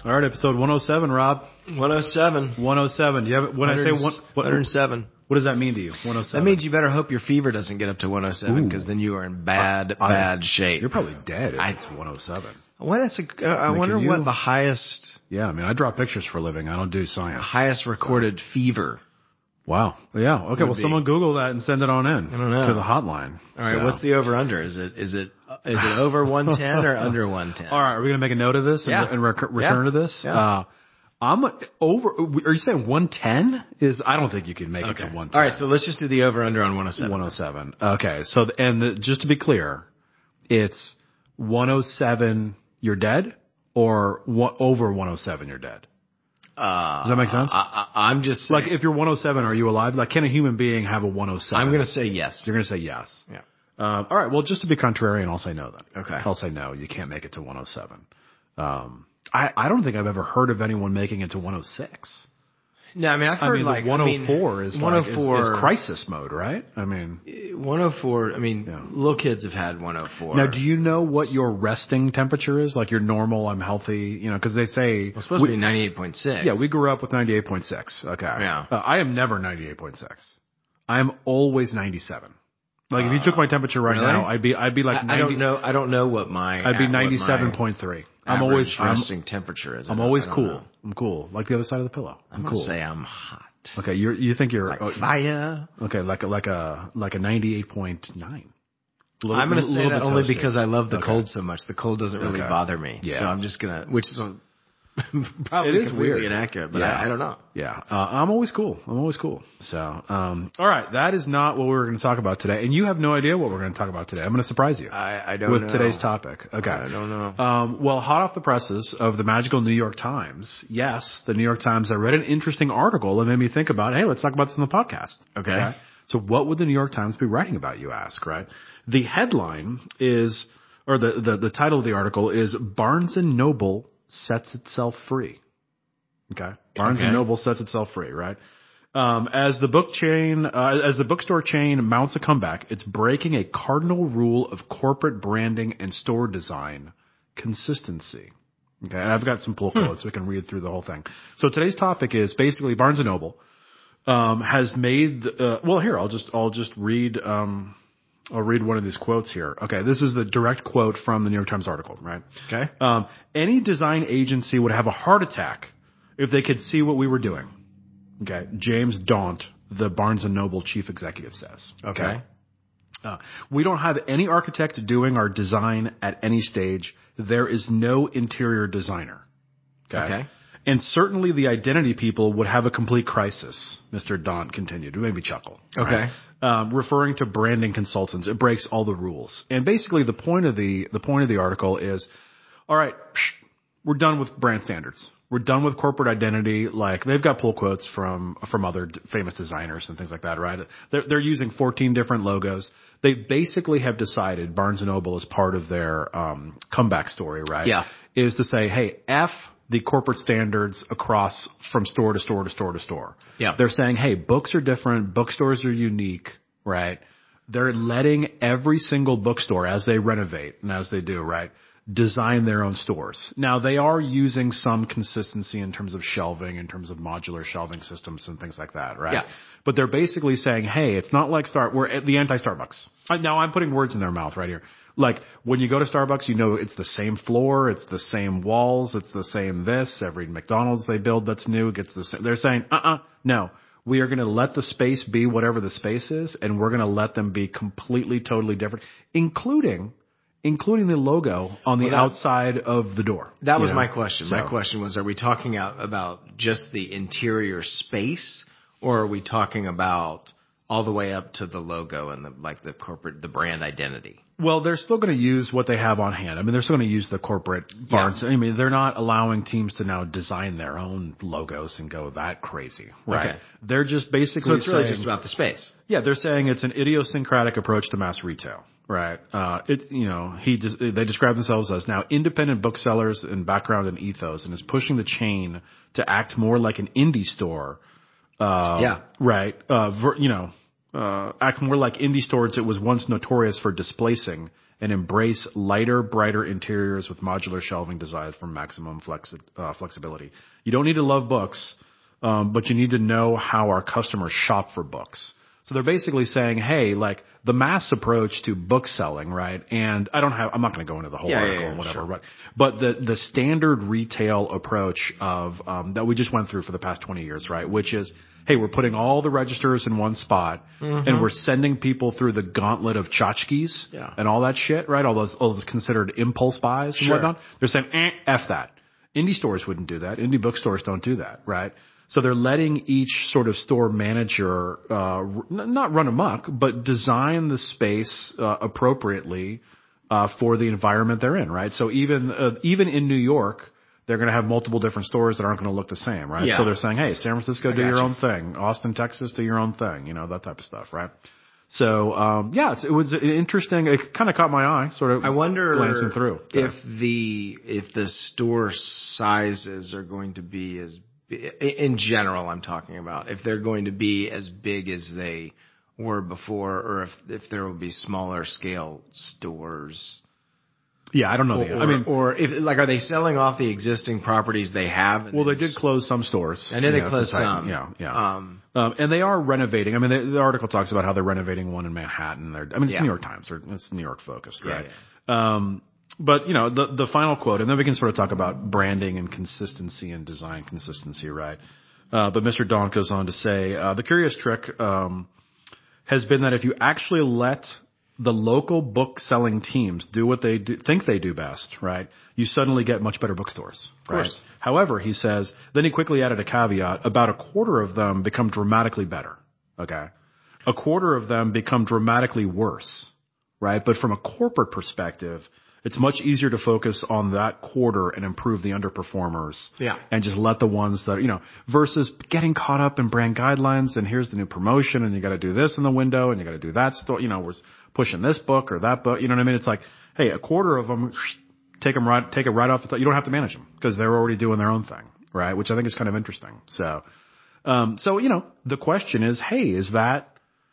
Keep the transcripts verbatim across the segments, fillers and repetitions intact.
All right, episode one oh seven, Rob. one oh seven. one oh seven. You have, when I say one, what, one hundred seven. What does that mean to you? one oh seven. That means you better hope your fever doesn't get up to one oh seven because then you are in bad, I, bad I, shape. You're probably dead if I, it's one oh seven. Well, that's a, uh, I, I mean, wonder what the highest... Yeah, I mean, I draw pictures for a living. I don't do science. Highest recorded so. fever. Wow. Yeah. Okay. Well, be. someone Google that and send it on in. I don't know. To the hotline. All right. So. What's the over under? Is it is it is it over one ten or under one ten? All right. Are we gonna make a note of this and, yeah. and rec- return yeah. to this? Yeah. Uh, I'm over. Are you saying one ten? Is I don't think you can make okay. it to one ten. All right. So let's just do the over under on one oh seven. one oh seven. Okay. So and the, just to be clear, it's one oh seven. You're dead, or one, over one oh seven. You're dead. Uh, Does that make sense? I, I, I'm just saying, like if you're one oh seven, are you alive? Like, can a human being have a one oh seven? I'm going to say yes. You're going to say yes. Yeah. Um, all right. Well, just to be contrarian, I'll say no then. Okay. I'll say no. You can't make it to one oh seven. Um, I, I don't think I've ever heard of anyone making it to one oh six. No, I mean, I've heard I mean, like one oh four I mean, is one oh four like, is, is crisis mode, right? I mean, one oh four. I mean, yeah. little kids have had one oh four. Now, do you know what your resting temperature is? Like your normal, I'm healthy, you know, because they say well, it's supposed we, to be ninety-eight point six. Yeah, we grew up with ninety-eight point six. Okay. Yeah. Uh, I am never ninety-eight point six. I am always ninety-seven. Like if you took my temperature right really? now, I'd be I'd be like I, ninety, I don't know I don't know what my I'd be ninety-seven point three. I'm always resting I'm, temperature is. I'm always cool. Know. I'm cool. Like the other side of the pillow. I'm, I'm cool. Say I'm hot. Okay, you you think you're like oh, fire? Okay, like a like a like a ninety-eight point nine. I'm going to say that only toasty. because I love the okay. cold so much. The cold doesn't really okay. bother me. Yeah. So I'm just going to, which is a, probably it is completely weird. inaccurate, but yeah. I, I don't know. Yeah, uh, I'm always cool. I'm always cool. So, um, all right, that is not what we were going to talk about today, and you have no idea what we're going to talk about today. I'm going to surprise you. I, I don't with know. today's topic. Okay, I don't know. Um, well, hot off the presses of the magical New York Times. Yes, the New York Times. I read an interesting article that made me think about, hey, let's talk about this in the podcast. Okay. okay? So, what would the New York Times be writing about? You ask, right? The headline is, or the the, the title of the article is Barnes and Noble sets itself free. Okay. Barnes okay. and Noble sets itself free, right? Um, as the book chain, uh, as the bookstore chain mounts a comeback, it's breaking a cardinal rule of corporate branding and store design: consistency. Okay. And I've got some pull quotes. Hmm. We can read through the whole thing. So today's topic is basically Barnes and Noble, um, has made, uh, well, here, I'll just, I'll just read, um, I'll read one of these quotes here. Okay. This is the direct quote from the New York Times article, right? Okay. Um, any design agency would have a heart attack if they could see what we were doing. Okay. James Daunt, the Barnes and Noble chief executive, says. Okay. okay? Uh, we don't have any architect doing our design at any stage. There is no interior designer. Okay. okay. And certainly the identity people would have a complete crisis, Mister Daunt continued. It made me chuckle. Okay. Right? Um, referring to branding consultants, it breaks all the rules. And basically the point of the, the point of the article is, all right, psh, we're done with brand standards. We're done with corporate identity. Like they've got pull quotes from, from other d- famous designers and things like that, right? They're, they're using fourteen different logos. They basically have decided Barnes and Noble is part of their, um, comeback story, right? Yeah. Is to say, hey, F the corporate standards across from store to store to store to store. Yeah. They're saying, hey, books are different. Bookstores are unique, right? They're letting every single bookstore as they renovate and as they do, right? Design their own stores. Now they are using some consistency in terms of shelving, in terms of modular shelving systems and things like that, right? Yeah. But they're basically saying, hey, it's not like Star, we're at the anti-Starbucks. Now I'm putting words in their mouth right here. Like when you go to Starbucks, you know, it's the same floor, it's the same walls, it's the same this. Every McDonald's they build that's new gets the same. They're saying, uh-uh, no. We are going to let the space be whatever the space is, and we're going to let them be completely, totally different, including including the logo on the well, that, outside of the door. That was know? my question. So, my question was, are we talking out about just the interior space, or are we talking about all the way up to the logo and the like the corporate, the brand identity? Well, they're still going to use what they have on hand. I mean, they're still going to use the corporate Barnes. Yeah. I mean, they're not allowing teams to now design their own logos and go that crazy, right? Okay. They're just basically So it's really saying, just about the space. Yeah, they're saying it's an idiosyncratic approach to mass retail, right? Uh, it, you know, he just, they describe themselves as now independent booksellers in background and ethos, and is pushing the chain to act more like an indie store. Uh, yeah. Right. Uh, ver, you know, uh, act more like indie stores it was once notorious for displacing and embrace lighter, brighter interiors with modular shelving designed for maximum flexi- uh, flexibility. You don't need to love books, um, but you need to know how our customers shop for books. So they're basically saying, hey, like the mass approach to book selling, right? And I don't have, I'm not going to go into the whole Yeah, article yeah, yeah, and whatever, sure. right? But the, the standard retail approach of, um, that we just went through for the past twenty years, right? Which is, hey, we're putting all the registers in one spot Mm-hmm. and we're sending people through the gauntlet of tchotchkes Yeah. and all that shit, right? All those, all those considered impulse buys and Sure. whatnot. They're saying, eh, F that. Indie stores wouldn't do that. Indie bookstores don't do that, right? So they're letting each sort of store manager, uh, r- not run amok, but design the space, uh, appropriately, uh, for the environment they're in, right? So even, uh, even in New York, they're going to have multiple different stores that aren't going to look the same, right? Yeah. So they're saying, hey, San Francisco, do got your you. own thing. Austin, Texas, do your own thing. You know, that type of stuff, right? So, um, yeah, it's, it was interesting. It kind of caught my eye, sort of I wonder glancing through. if the if the store sizes are going to be as in general, I'm talking about, if they're going to be as big as they were before, or if if there will be smaller scale stores. Yeah, I don't know. Or, the, I mean, or if like, are they selling off the existing properties they have? well, they did close some stores. I know they you to closed tighten- some. Yeah, yeah. Um, Um, and they are renovating. I mean, they, the article talks about how they're renovating one in Manhattan. They're, I mean, it's Yeah. New York Times. Or it's New York focused, Yeah, right? Um, but you know, the the final quote, and then we can sort of talk about branding and consistency and design consistency, right? Uh, but Mister Daunt goes on to say, uh, the curious trick um, has been that if you actually let the local book selling teams do what they do, think they do best, right? You suddenly get much better bookstores. Of course. Right? However, he says, then he quickly added a caveat, about a quarter of them become dramatically better. Okay. A quarter of them become dramatically worse. Right. But from a corporate perspective, it's much easier to focus on that quarter and improve the underperformers. Yeah. And just let the ones that, you know, versus getting caught up in brand guidelines and here's the new promotion and you got to do this in the window and you got to do that store, you know, we're pushing this book or that book. You know what I mean? It's like, hey, a quarter of them, take them right, take it right off the top. You don't have to manage them because they're already doing their own thing. Right. Which I think is kind of interesting. So, um, so, you know, the question is, hey, is that,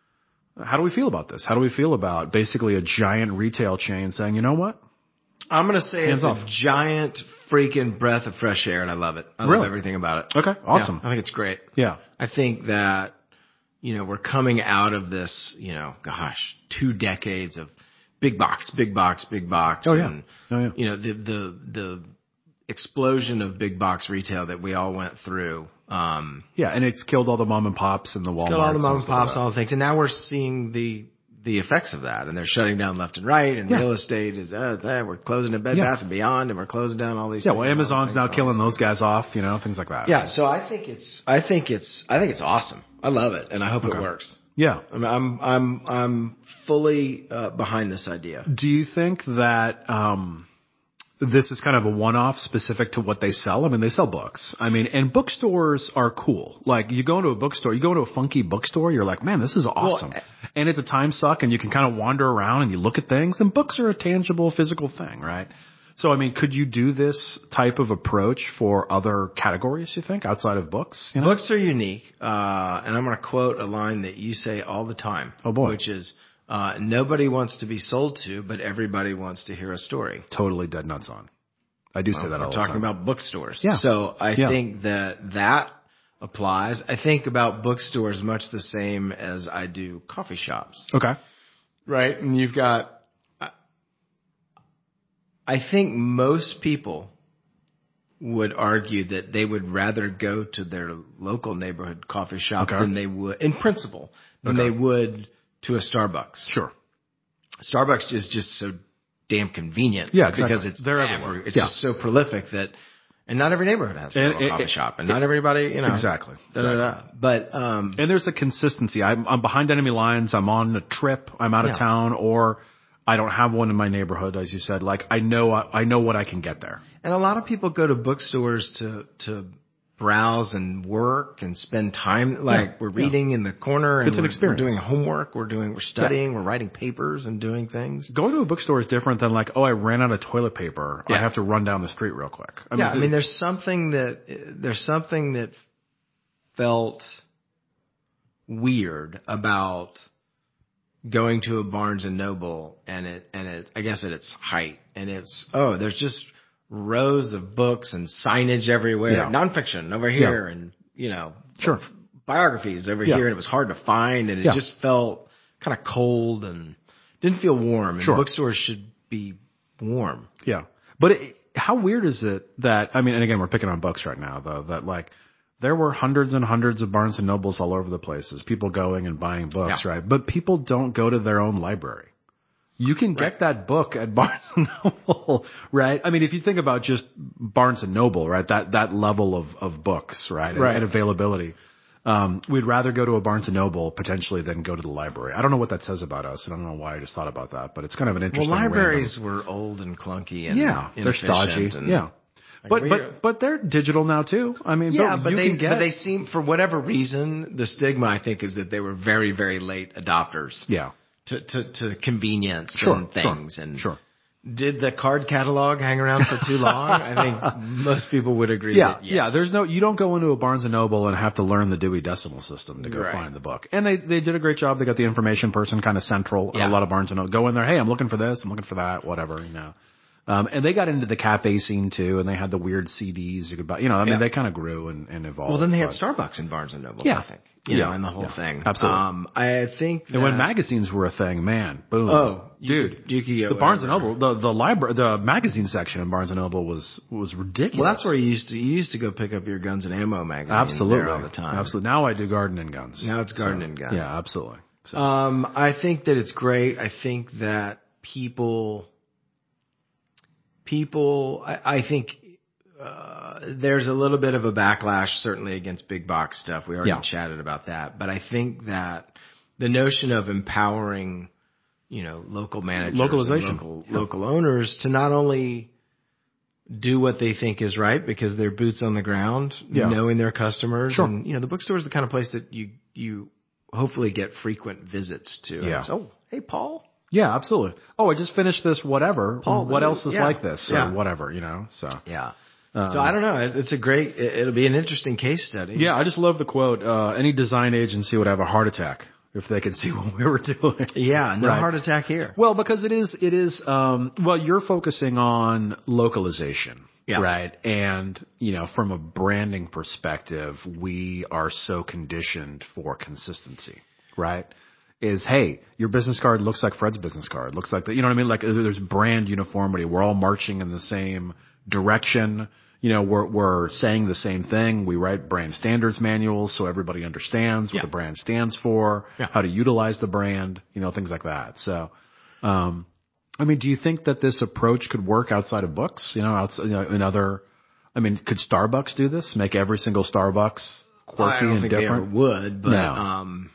how do we feel about this? How do we feel about basically a giant retail chain saying, you know what? I'm going to say Hands it's off. a giant freaking breath of fresh air, and I love it. I Really? love everything about it. Okay. Awesome. Yeah, I think it's great. Yeah. I think that, you know, we're coming out of this, you know, gosh, two decades of big box, big box, big box. Oh, yeah. And, Oh, yeah. you know, the, the, the explosion of big box retail that we all went through. Um, Yeah. And it's killed all the mom and pops and the Walmarts. got all the mom and stuff like pops, that. all the things. And now we're seeing the, the effects of that, and they're shutting down left and right, and Yeah. real estate is, uh, uh, we're closing a Bed Yeah. Bath and Beyond, and we're closing down all these Yeah. things, Well, all these Amazon's things, now all these killing things. those guys off, you know, things like that. Yeah, so I think it's, I think it's, I think it's awesome. I love it, and I hope Okay. it works. Yeah. I'm, I'm, I'm, I'm fully uh, behind this idea. Do you think that, um, this is kind of a one-off specific to what they sell? I mean, they sell books. I mean, and bookstores are cool. Like, you go into a bookstore, you go into a funky bookstore, you're like, man, this is awesome. Well, and it's a time suck and you can kind of wander around and you look at things, and books are a tangible physical thing, right? So, I mean, could you do this type of approach for other categories, you think, outside of books? You know? Books are unique, uh, and I'm going to quote a line that you say all the time. Oh, boy. Which is, uh, nobody wants to be sold to, but everybody wants to hear a story. Totally dead nuts on. I do say Well, that all we're the talking time. about bookstores. Yeah. So I Yeah. think that that applies. I think about bookstores much the same as I do coffee shops. Okay. Right. And you've got, I think most people would argue that they would rather go to their local neighborhood coffee shop Okay. than they would, in principle, than Okay. they would to a Starbucks. Sure. Starbucks is just so damn convenient. Yeah, exactly. Because it's They're every- everywhere. It's Yeah. just so prolific that, and not every neighborhood has a And little it- coffee it- shop, and not everybody, you know. Exactly. Da, da, da. But, um, And there's a consistency. I'm, I'm behind enemy lines. I'm on a trip. I'm out of Yeah. town, or I don't have one in my neighborhood, as you said. Like, I know, I know what I can get there. and a lot of people go to bookstores to, to browse and work and spend time. Like Yeah. we're Yeah. reading in the corner, and It's an we're, experience. we're doing homework, we're doing, we're studying, we're writing papers and doing things. Going to a bookstore is different than like, oh, I ran out of toilet paper. I Yeah. have to run down the street real quick. I Yeah. I mean, it's- there's something that, there's something that felt weird about going to a Barnes and Noble and it, and it, I guess at its height, and it's, oh, there's just rows of books and signage everywhere, Yeah. nonfiction over here, Yeah. and, you know, Sure. biographies over Yeah. here, and it was hard to find, and it Yeah. just felt kind of cold and didn't feel warm. And Sure. bookstores should be warm. Yeah. But it, how weird is it that, I mean, and again, we're picking on books right now though, that like there were hundreds and hundreds of Barnes and Nobles all over the places, people going and buying books, Yeah. right? But people don't go to their own library. You can get Right. that book at Barnes and Noble, right? I mean, if you think about just Barnes and Noble, right? That, that level of, of books, right? And, Right. and availability. Um, we'd rather go to a Barnes and Noble potentially than go to the library. I don't know what that says about us, and I don't know why I just thought about that, but it's kind of an Well, interesting. libraries random- were old and clunky and yeah, they're stodgy. inefficient and- Yeah. Like, But, we- but, but they're digital now too. I mean, Yeah, but, but you they, can get, but they seem, for whatever reason, the stigma, I think, is that they were very, very late adopters yeah, to, to, to convenience sure, and things. sure, And sure. did the card catalog hang around for too long? I think most people would agree Yeah, that yes. yeah. There's no, you don't go into a Barnes and Noble and have to learn the Dewey Decimal System to go Right. find the book. And they, they did a great job. They got the information person kind of central. Yeah. A lot of Barnes and Noble go in there. Hey, I'm looking for this. I'm looking for that. Whatever, you know. Um, and they got into the cafe scene too, and they had the weird C Ds you could buy. You know, I mean, Yeah. they kind of grew and, and evolved. Well, then they had but- Starbucks and Barnes and Noble, Yeah. I think. You Yeah. know, and the whole Yeah. thing. Absolutely. Um, I think that, And when magazines were a thing, man, boom. Oh, you dude. could- you could get the Barnes and whatever. Noble, the, the library, the magazine section in Barnes and Noble was, was ridiculous. well, that's where you used to, you used to go pick up your Guns and Ammo magazine Absolutely. there all the time. Absolutely. Now I do Garden and Guns. Now it's Garden So, and Gun. Yeah, absolutely. So, Um, I think that it's great. I think that people, people, I, I think, uh, there's a little bit of a backlash certainly against big box stuff. We already Yeah. chatted about that, but I think that the notion of empowering, you know, local managers, Localization. and local, local owners to not only do what they think is right because they're boots on the ground, Yeah. knowing their customers. Sure. And, you know, the bookstore is the kind of place that you, you hopefully get frequent visits to. Yeah. It's, oh, hey, Paul. yeah, absolutely. Oh, I just finished this, whatever. Paul, what else is yeah. like this or Yeah. whatever, you know, so. Yeah. Um, so I don't know. It- It's a great, it- it'll be an interesting case study. Yeah, I just love the quote, uh, any design agency would have a heart attack if they could see what we were doing. Yeah. No Right. heart attack here. Well, because it is, it is, um, well, you're focusing on localization. Yeah. Right. And, you know, from a branding perspective, we are so conditioned for consistency, right? Is, hey, your business card looks like Fred's business card. Looks like the, you know what I mean? Like there's brand uniformity. We're all marching in the same direction. You know, we're, we're saying the same thing. We write brand standards manuals so everybody understands what Yeah. the brand stands for, Yeah. how to utilize the brand, you know, things like that. So, um, I mean, do you think that this approach could work outside of books? You know, outside, you know, in other, I mean, could Starbucks do this? Make every single Starbucks quirky I don't and think different? they ever would, but, No. um,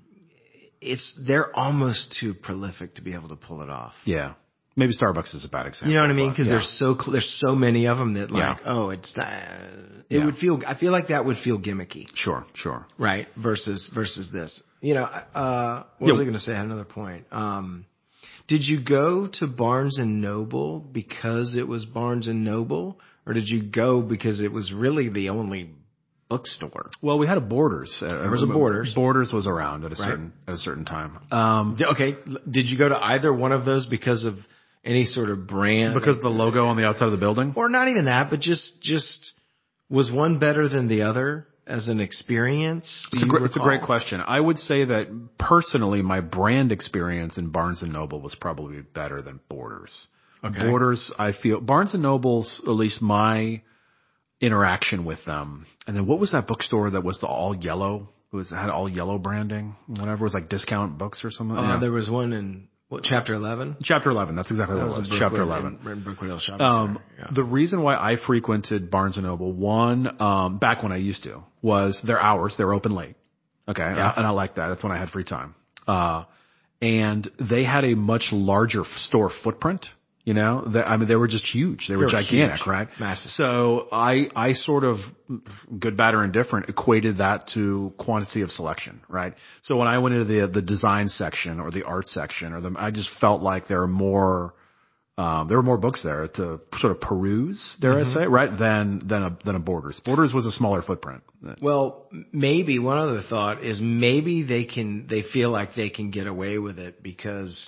it's, they're almost too prolific to be able to pull it off. Yeah. Maybe Starbucks is a bad example. You know what I mean? but, Because yeah. there's so cl- there's so many of them that like, Yeah. oh, it's uh, it Yeah. would feel. I feel like that would feel gimmicky, Sure, sure. right? Versus versus this. You know, uh, what Yeah. was I going to say? I had another point. Um, did you go to Barnes and Noble because it was Barnes and Noble, or did you go because it was really the only bookstore? Well, we had a Borders. Uh, There was a Borders. Borders was around at a certain at a certain time. Um, D- Okay, l- did you go to either one of those because of any sort of brand? because the logo on the outside of the building. Or not even that, but just just was one better than the other as an experience? Do It's a, you great, it's a recall? great question. I would say that personally, my brand experience in Barnes and Noble was probably better than Borders. Okay. Borders, I feel Barnes and Noble's, at least my interaction with them. And then what was that bookstore that was the all yellow? It was it had all yellow branding. Whatever, it was like Discount Books or something. Uh, Yeah. There was one in what, chapter eleven. Chapter eleven. That's exactly what it in was. Brookwood- Chapter eleven. in, in Brookwood Hill Shopping Um, Center. Yeah. the reason why I frequented Barnes and Noble, one, um, back when I used to, was their hours. They were open late. Okay. Yeah. And I like that. That's when I had free time. Uh, and they had a much larger f- store footprint. You know, they, I mean, they were just huge. They were They were gigantic, huge. right? Massive. So I, I sort of, good, bad, or indifferent, equated that to quantity of selection, right? So when I went into the, the design section or the art section or the, I just felt like there are more, Um, there were more books there to sort of peruse, dare mm-hmm. I say, right? Than, than a, than a Borders. Borders was a smaller footprint. Well, maybe one other thought is maybe they can, they feel like they can get away with it because,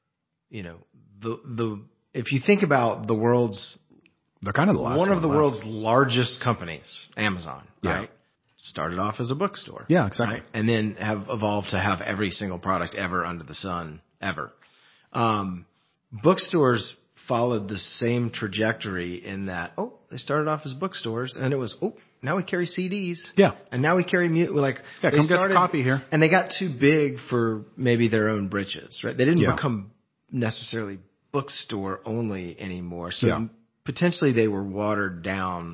you know, the, the, if you think about the world's, they're kind of the last one of the left. world's largest companies, Amazon, yeah. right? Started off as a bookstore. Yeah, exactly. Right? And then have evolved to have every single product ever under the sun, ever. Um, bookstores followed the same trajectory in that, oh, they started off as bookstores and it was, oh, now we carry C Ds. Yeah. And now we carry music. Like, yeah, come started, get coffee here. And they got too big for maybe their own britches, right? They didn't yeah. become necessarily bookstore only anymore. So yeah. potentially they were watered down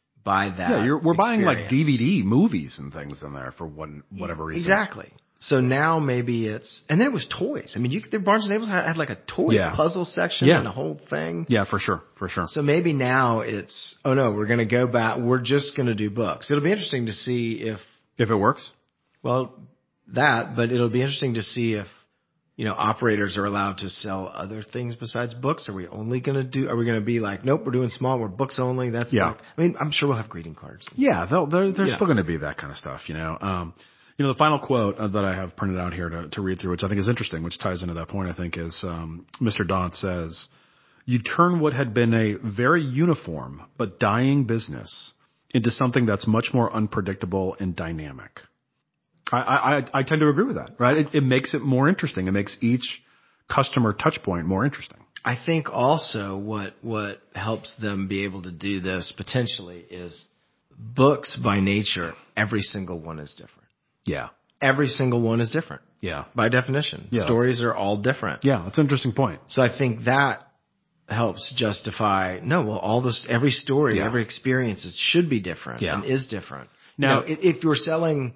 by that. Yeah, you're, we're experience. buying like D V D movies and things in there for one, whatever reason. Exactly. So now maybe it's, and then it was toys. I mean, you, the Barnes and Noble had, had like a toy yeah. puzzle section yeah. and a whole thing. Yeah, for sure, for sure. So maybe now it's, oh no, we're going to go back. We're just going to do books. It'll be interesting to see if, if it works. Well, that, but it'll be interesting to see if, you know, operators are allowed to sell other things besides books. Are we only going to do, are we going to be like, nope, we're doing small, we're books only. That's yeah. like, I mean, I'm sure we'll have greeting cards. Yeah, they'll, they're, there's yeah. still going to be that kind of stuff, you know. Um, you know, the final quote that I have printed out here to, to read through, which I think is interesting, which ties into that point, I think, is um, Mister Daunt says, "You turn what had been a very uniform but dying business into something that's much more unpredictable and dynamic." I, I, I tend to agree with that, right? It, it makes it more interesting. It makes each customer touch point more interesting. I think also what what helps them be able to do this potentially is books by nature, every single one is different. Yeah. Every single one is different. Yeah. By definition. Yeah. Stories are all different. Yeah, that's an interesting point. So I think that helps justify, no, well, all this, every story, yeah. every experience is, should be different yeah. and is different. Now, you know, if you're selling,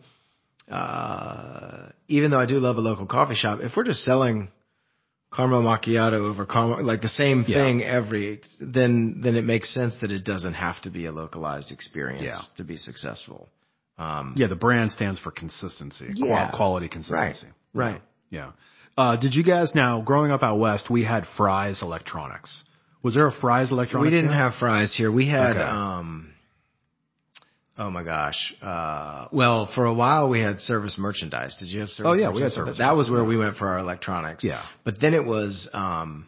uh, even though I do love a local coffee shop, if we're just selling caramel macchiato over caramel, like the same thing yeah. every, then, then it makes sense that it doesn't have to be a localized experience yeah. to be successful. Um, yeah, the brand stands for consistency, yeah. quality consistency. Right. Right. Yeah. Uh, did you guys, now, growing up out west, we had Fry's Electronics. Was there a Fry's Electronics? We didn't here? have Fry's here. We had, okay. um, oh my gosh. Uh, well, for a while we had Service Merchandise. Did you have Service Oh yeah, Merchandise? we had Service That was where we went for our electronics. Yeah. But then it was, um,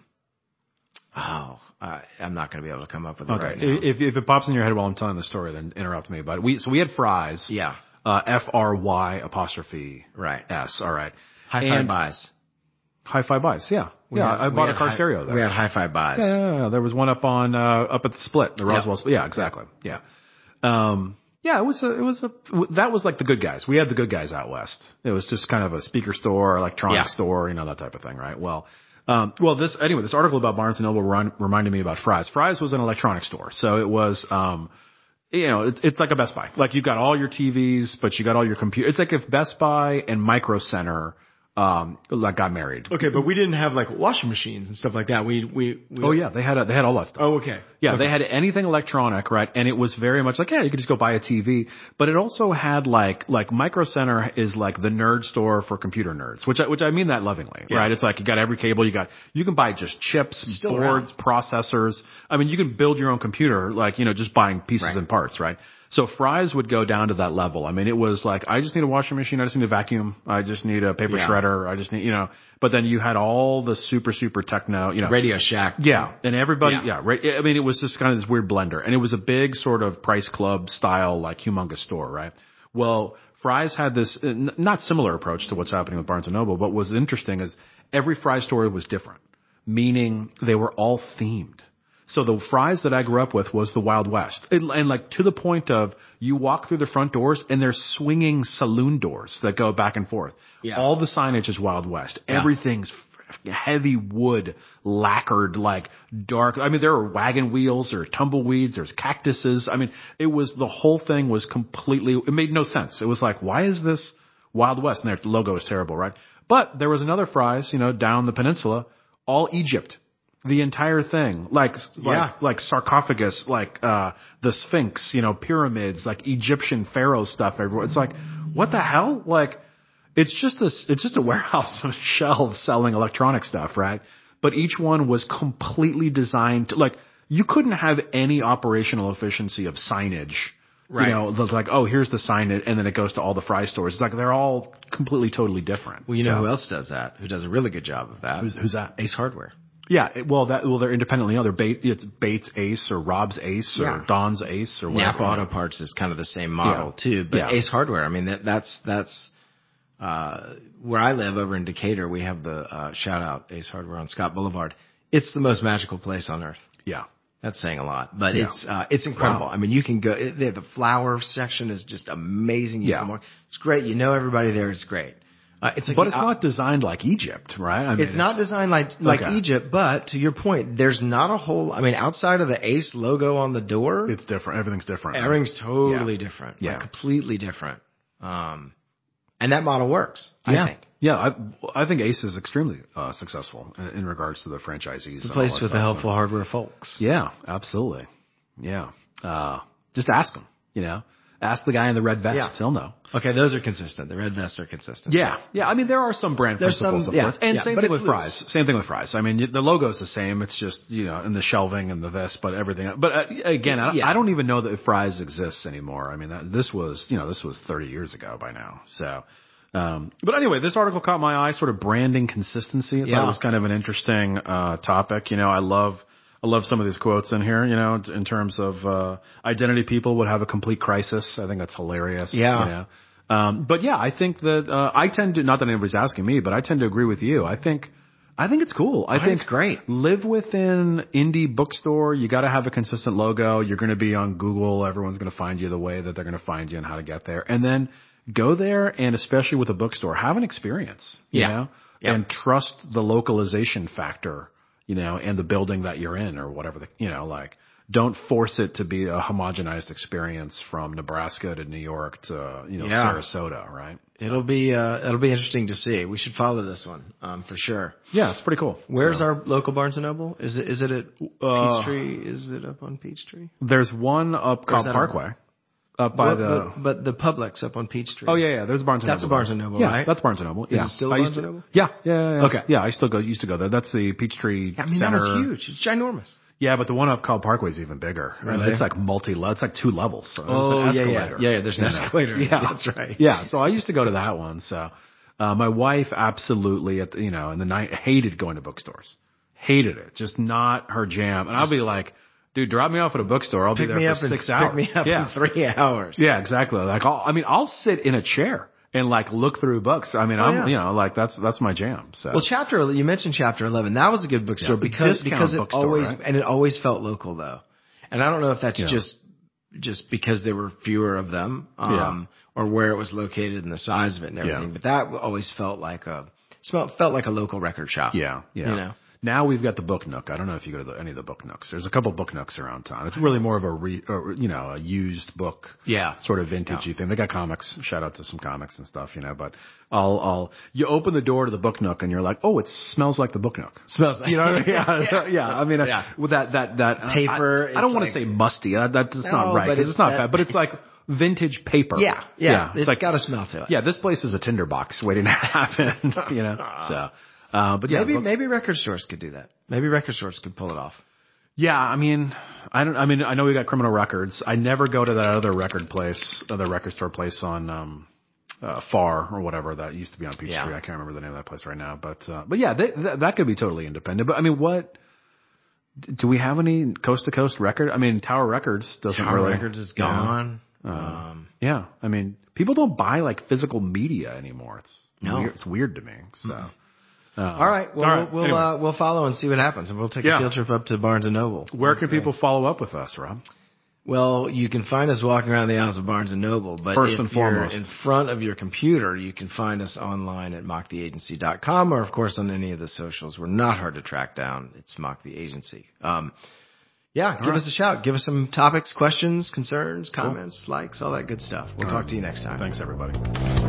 oh, uh, I'm not going to be able to come up with it okay. right now. If, if it pops in your head while I'm telling the story, then interrupt me. But we, so we had Fry's. Yeah. Uh, F R Y apostrophe. Right. S. All right. Hi-Fi Buys. Hi-Fi Buys. Yeah. We yeah. Had, I bought a car hi, stereo there. We had Hi-Fi Buys. Yeah, yeah, yeah. There was one up on, uh, up at the Split, the Roswell yep. Split. Yeah, exactly. Yeah. Um, yeah, it was a, it was a, that was like the good guys. We had the good guys out west. It was just kind of a speaker store, electronic yeah. store, you know, that type of thing, right? Well, um, well, this, anyway, this article about Barnes and Noble remind, reminded me about Fry's. Fry's was an electronic store. So it was, um, you know, it's, it's like a Best Buy. Like you got all your T Vs, but you got all your computers. It's like if Best Buy and Micro Center, um, like got married. Okay, but we didn't have like washing machines and stuff like that. We, we, we oh yeah, they had a, they had all that stuff. Oh, okay. Yeah, okay. They had anything electronic, right? And it was very much like, yeah, you could just go buy a T V. But it also had like, like Micro Center is like the nerd store for computer nerds, which I, which I mean that lovingly, yeah. right? It's like you got every cable, you got, you can buy just chips, Still boards, around. processors. I mean, you can build your own computer, like, you know, just buying pieces right. and parts, right? So Fry's would go down to that level. I mean, it was like, I just need a washing machine. I just need a vacuum. I just need a paper yeah. shredder. I just need, you know, but then you had all the super, super techno, you know. Radio Shack. Yeah. And everybody, yeah. yeah right. I mean, it was just kind of this weird blender. And it was a big sort of Price Club style, like humongous store, right? Well, Fry's had this, not similar approach to what's happening with Barnes and Noble, but what was interesting is every Fry's store was different, meaning they were all themed. So the Fry's that I grew up with was the Wild West. And, and like to the point of you walk through the front doors and there's swinging saloon doors that go back and forth. Yeah. All the signage is Wild West. Yeah. Everything's heavy wood, lacquered, like dark. I mean, there are wagon wheels, there are tumbleweeds, there's cactuses. I mean, it was, the whole thing was completely, it made no sense. It was like, why is this Wild West? And their logo is terrible, right? But there was another Fry's, you know, down the peninsula, all Egypt. The entire thing, like, yeah. like, like sarcophagus, like, uh, the Sphinx, you know, pyramids, like Egyptian pharaoh stuff everywhere. It's like, what the hell? Like, it's just this, it's just a warehouse of shelves selling electronic stuff, right? but each one was completely designed to, like, you couldn't have any operational efficiency of signage. Right. You know, it's like, oh, here's the sign, and then it goes to all the Fry stores. It's like they're all completely, totally different. Well, you know So- who else does that? Who does a really good job of that? Who's, who's that? Ace Hardware. Yeah, it- well, that well, they're independently owned. They're Bates, it's Bates Ace or Rob's Ace or Yeah. Don's Ace or whatever. Napa Auto Parts is kind of the same model Yeah. too, but Yeah. Ace Hardware, I mean, that, that's, that's, uh, where I live over in Decatur, we have the, uh, shout out Ace Hardware on Scott Boulevard. It's the most magical place on earth. Yeah. That's saying a lot, but Yeah. it's, uh, it's incredible. Wow. I mean, you can go, it, the the flower section is just amazing. You Yeah. can walk- It's great. You know everybody there. It's great. Uh, it's like, But it's uh, not designed like Egypt, right? I mean, It's not designed like like Okay. Egypt, but to your point, there's not a whole. I mean, outside of the Ace logo on the door, It's different. Everything's different. right? everything's totally Yeah. different. Yeah. Like completely different. Um, and that model works. Yeah. I think Yeah. I, I think Ace is extremely uh, successful in, in regards to the franchisees. it's a and place all that with the stuff. helpful hardware folks. Yeah, absolutely. Yeah. Uh, just ask them, you know, ask the guy in the red vest. Yeah. He'll know. Okay, those are consistent. The red vests are consistent. Yeah. Yeah. I mean, there are some brand There's principles, some- of yeah, course. And yeah, same but thing it's with fries. loose. Same thing with fries. I mean, the logo's the same. It's just, you know, in the shelving and the this, but everything. But uh, again, I, Yeah. I don't even know that fries exists anymore. I mean, that, this was, you know, this was thirty years ago by now. So, um, but anyway, this article caught my eye, sort of branding consistency. I thought Yeah. it was kind of an interesting, uh, topic. You know, I love, I love some of these quotes in here, you know, in terms of, uh, identity people would have a complete crisis. I think that's hilarious. Yeah. You know? Um, but yeah, I think that, uh, I tend to, not that anybody's asking me, but I tend to agree with you. I think, I think it's cool. I, I think it's great. Live within indie bookstore. You got to have a consistent logo. You're going to be on Google. Everyone's going to find you the way that they're going to find you and how to get there. And then go there, and especially with a bookstore, have an experience, you Yeah. know, Yep. and trust the localization factor, you know, and the building that you're in or whatever the, you know, like, don't force it to be a homogenized experience from Nebraska to New York to, you know, Yeah. Sarasota, right? It'll be uh, it'll be interesting to see. We should follow this one um, for sure. Yeah, it's pretty cool. Where's So, our local Barnes and Noble? Is it is it at Uh, Peachtree? Is it up on Peachtree? There's one up Cobb that Parkway, up by But, the. but, but the Publix up on Peachtree. Oh yeah, yeah. There's a Barnes and That's Noble. a Barnes and Noble, yeah, right? that's Barnes and Noble. Yeah. it still a I used Barnes and to- Noble? Yeah, yeah, yeah, yeah. Okay. Yeah, I still go. Used to go there. That's the Peachtree I mean, Center. that was huge. It's ginormous. Yeah, but the one up Cobb Parkway is even bigger. Really? It's like multi. It's like two levels. So Oh, there's yeah, an yeah. escalator. Yeah, yeah, there's an You know? escalator. Yeah, That's right. Yeah, so I used to go to that one. So uh, my wife absolutely, at the, you know, in the night hated going to bookstores. Hated it. Just not her jam. And I'll be like, dude, drop me off at a bookstore. I'll Pick be there me for up in six hours. Pick me up yeah. in three hours. Yeah, exactly. Like, I'll, I mean, I'll sit in a chair and like look through books. I mean, Oh, I'm, yeah. you know, like that's, that's my jam. So. Well, chapter you mentioned chapter eleven. That was a good bookstore Yeah, because discount because it bookstore, always right? and it always felt local though. And I don't know if that's Yeah. just just because there were fewer of them, um, or where it was located and the size of it and everything. Yeah. But that always felt like a smelt felt like a local record shop. yeah, yeah. You know. Now we've got the Book Nook. I don't know if you go to the, any of the Book Nooks. There's a couple Book Nooks around town. It's really more of a re, or, you know, a used book. Yeah. Sort of vintagey thing. They got comics. Shout out to some comics and stuff, you know, but I'll, I'll, you open the door to the Book Nook and you're like, oh, it smells like the Book Nook. Smells like You know what I mean? Yeah. yeah. yeah. I mean, Yeah. with that, that, that Paper, I, I don't it's want like- to say musty. That, that's No, not right. but 'Cause it's it's not that- bad, but it's like vintage paper. Yeah, yeah. It's it's like, got a smell to it. yeah, this place is a tinderbox waiting to happen, you know, so. Uh, but yeah, Maybe book- maybe record stores could do that. Maybe record stores could pull it off. Yeah, I mean, I don't. I mean, I know we got Criminal Records. I never go to that other record place, other record store place on um, uh, Far or whatever that used to be on Peachtree. Yeah. I can't remember the name of that place right now, but uh, but yeah, they, th- that could be totally independent. But I mean, what do we have any coast to coast record? I mean, Tower Records doesn't Tower really. Records is you know, gone. uh, Um, yeah, I mean, people don't buy like physical media anymore. It's No. weird. It's weird to me. So. Mm-hmm. Uh, all right. Well, all right, we'll anyway. uh, we'll follow and see what happens, and we'll take Yeah. a field trip up to Barnes and Noble. Where can Wednesday. people follow up with us, Rob? Well, you can find us walking around the aisles of Barnes and Noble, but First if and you're foremost. in front of your computer, you can find us online at mock the agency dot com or, of course, on any of the socials. We're not hard to track down. It's Mock the Agency. Um, yeah, give right. us a shout. Give us some topics, questions, concerns, comments, likes, all that good stuff. We'll All talk right. to you next time. Thanks, everybody.